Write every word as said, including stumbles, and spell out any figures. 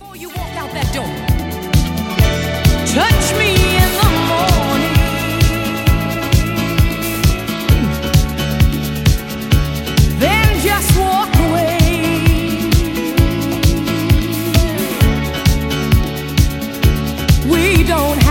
You walk out that door. Touch me in the morning. Then just walk away. We don't have